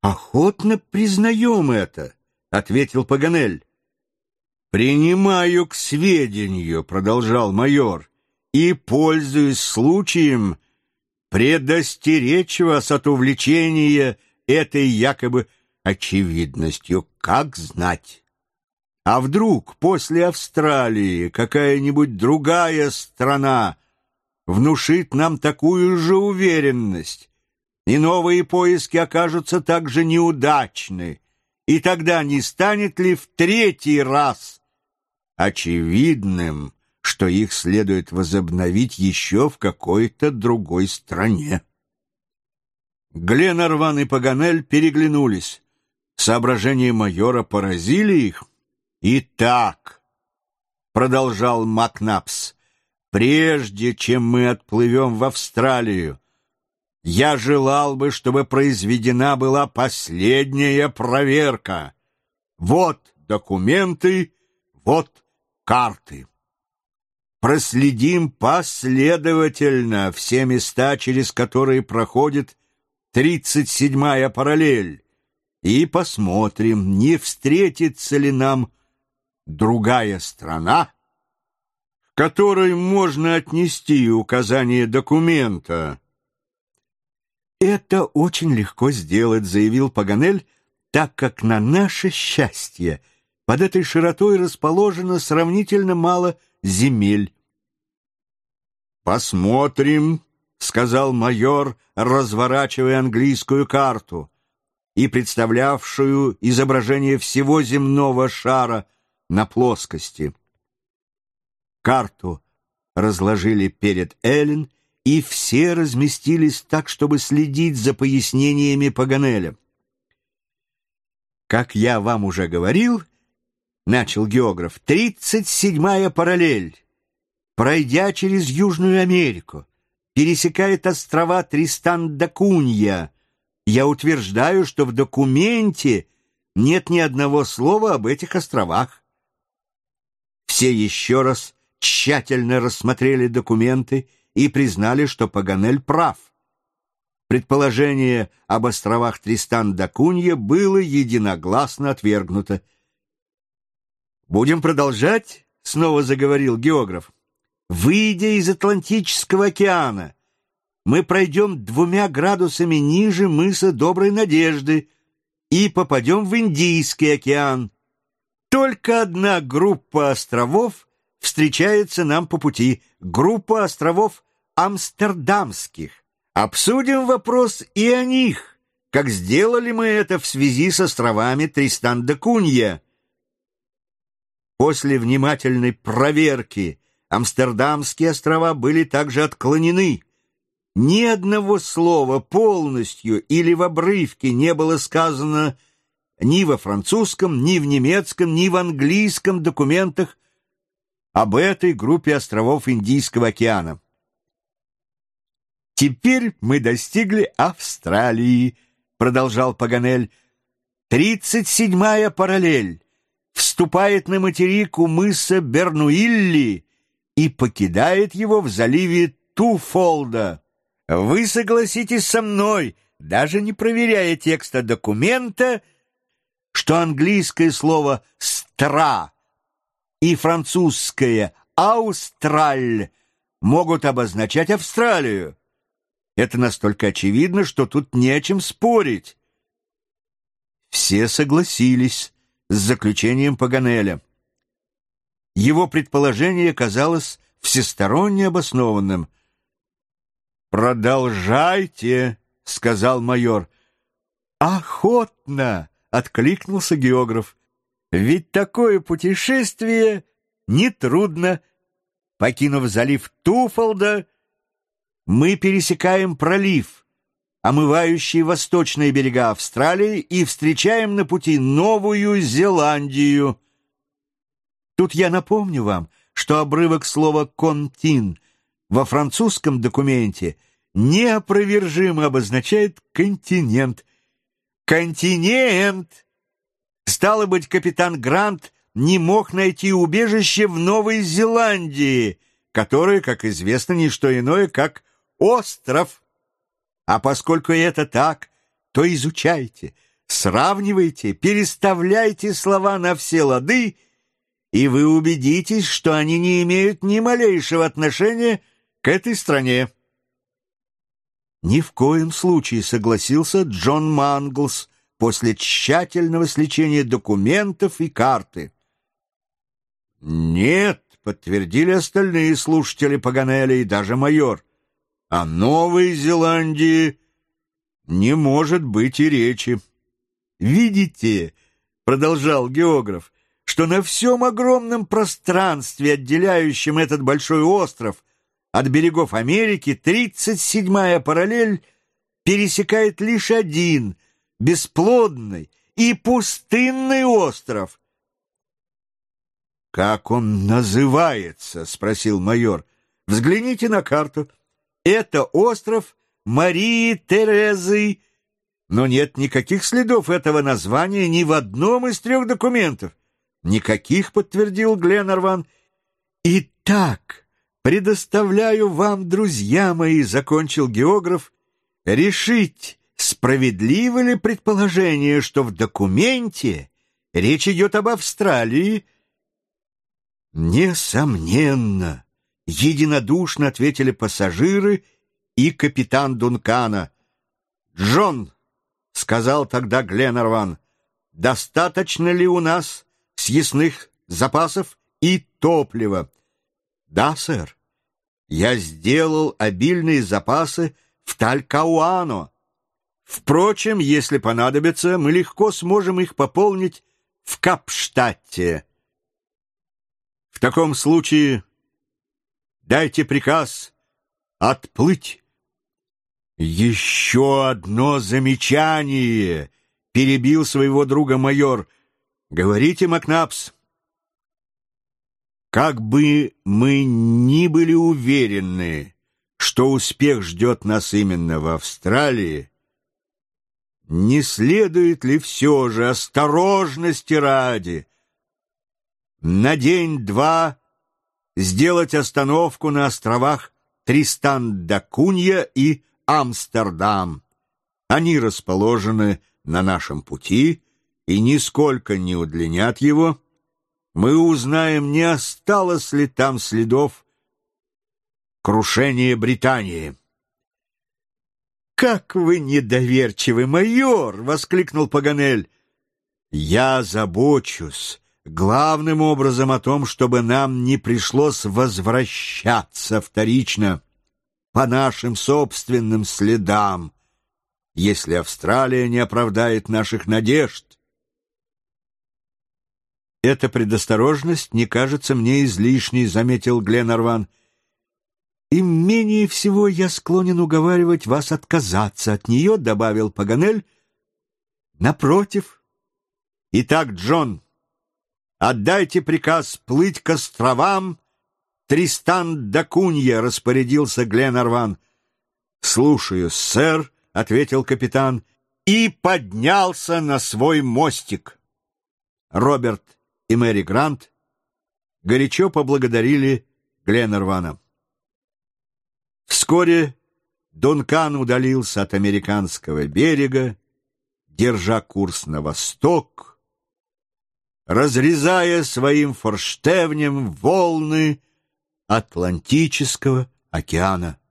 «Охотно признаем это», — ответил Паганель. «Принимаю к сведению», — продолжал майор, «и, пользуясь случаем, предостеречь вас от увлечения этой якобы очевидностью, как знать. А вдруг после Австралии какая-нибудь другая страна внушит нам такую же уверенность, и новые поиски окажутся так же неудачны, и тогда не станет ли в третий раз очевидным, что их следует возобновить еще в какой-то другой стране?» Гленарван и Паганель переглянулись. Соображения майора поразили их. «Итак», — продолжал Макнапс, — «прежде чем мы отплывем в Австралию, я желал бы, чтобы произведена была последняя проверка. Вот документы, вот карты. Проследим последовательно все места, через которые проходит 37-я параллель, и посмотрим, не встретится ли нам другая страна, к которой можно отнести указание документа». «Это очень легко сделать», — заявил Паганель, «так как на наше счастье под этой широтой расположено сравнительно мало земель». «Посмотрим», — сказал майор, разворачивая английскую карту и представлявшую изображение всего земного шара на плоскости. Карту разложили перед Эллен, и все разместились так, чтобы следить за пояснениями Паганеля. «Как я вам уже говорил, — начал географ, — 37-я параллель, пройдя через Южную Америку, пересекает острова Тристан-да-Кунья. Я утверждаю, что в документе нет ни одного слова об этих островах». Все еще раз тщательно рассмотрели документы и признали, что Паганель прав. Предположение об островах Тристан-да-Кунья было единогласно отвергнуто. «Будем продолжать?» — снова заговорил географ. «Выйдя из Атлантического океана, мы пройдем 2 градусами ниже мыса Доброй Надежды и попадем в Индийский океан. Только одна группа островов встречается нам по пути — группа островов Амстердамских. Обсудим вопрос и о них, как сделали мы это в связи с островами Тристан-да-Кунья». После внимательной проверки Амстердамские острова были также отклонены. Ни одного слова полностью или в обрывке не было сказано ни во французском, ни в немецком, ни в английском документах об этой группе островов Индийского океана. «Теперь мы достигли Австралии», — продолжал Паганель. 37-я параллель вступает на материк у мыса Бернуилли и покидает его в заливе Туфолда. Вы согласитесь со мной, даже не проверяя текста документа, что английское слово «стра» и французское «аустраль» могут обозначать Австралию. Это настолько очевидно, что тут не о чем спорить. Все согласились с заключением Паганеля. Его предположение казалось всесторонне обоснованным. «Продолжайте», — сказал майор. «Охотно», — откликнулся географ. «Ведь такое путешествие нетрудно. Покинув залив Туфолда, мы пересекаем пролив, омывающий восточные берега Австралии, и встречаем на пути Новую Зеландию». Тут я напомню вам, что обрывок слова «контин» во французском документе неопровержимо обозначает «континент». «Континент!» Стало быть, капитан Грант не мог найти убежище в Новой Зеландии, которое, как известно, не что иное, как остров. А поскольку это так, то изучайте, Сравнивайте, переставляйте слова на все лады, и вы убедитесь, что они не имеют ни малейшего отношения к этой стране. Ни в коем случае, согласился Джон Манглс после тщательного сличения документов и карты. Нет, подтвердили остальные слушатели Паганеля и даже майор. О Новой Зеландии не может быть и речи. Видите, продолжал географ, что на всем огромном пространстве, отделяющем этот большой остров от берегов Америки, 37-я параллель пересекает лишь один бесплодный и пустынный остров. «Как он называется?» — спросил майор. «Взгляните на карту. Это остров Марии Терезы, но нет никаких следов этого названия ни в одном из 3 документов». «Никаких», — подтвердил Гленарван. «Итак, предоставляю вам, друзья мои», — закончил географ, «решить, справедливо ли предположение, что в документе речь идет об Австралии». «Несомненно», — единодушно ответили пассажиры и капитан Дункана. «Джон», — сказал тогда Гленарван, — «достаточно ли у нас съестных запасов и топлива?» «Да, сэр. Я сделал обильные запасы в Талькауано. Впрочем, если понадобится, мы легко сможем их пополнить в Капштадте. В таком случае дайте приказ отплыть». «Еще одно замечание», — перебил своего друга майор. «Говорите, Макнапс». «Как бы мы ни были уверены, что успех ждет нас именно в Австралии, не следует ли все же, осторожности ради, на день-два сделать остановку на островах Тристан-да-Кунья и Амстердам? Они расположены на нашем пути и нисколько не удлинят его. Мы узнаем, не осталось ли там следов крушения Британии». «Как вы недоверчивый, майор!» — воскликнул Паганель. «Я забочусь главным образом о том, чтобы нам не пришлось возвращаться вторично по нашим собственным следам, если Австралия не оправдает наших надежд». «Эта предосторожность не кажется мне излишней», — заметил Гленарван. «И менее всего я склонен уговаривать вас отказаться от нее», — добавил Паганель. «Напротив. Итак, Джон, отдайте приказ плыть к островам Тристан-да-Кунья», — распорядился Гленарван. «Слушаюсь, сэр», — ответил капитан, и поднялся на свой мостик. Роберт и Мэри Грант горячо поблагодарили Гленарвана. Вскоре Дункан удалился от американского берега, держа курс на восток, разрезая своим форштевнем волны Атлантического океана.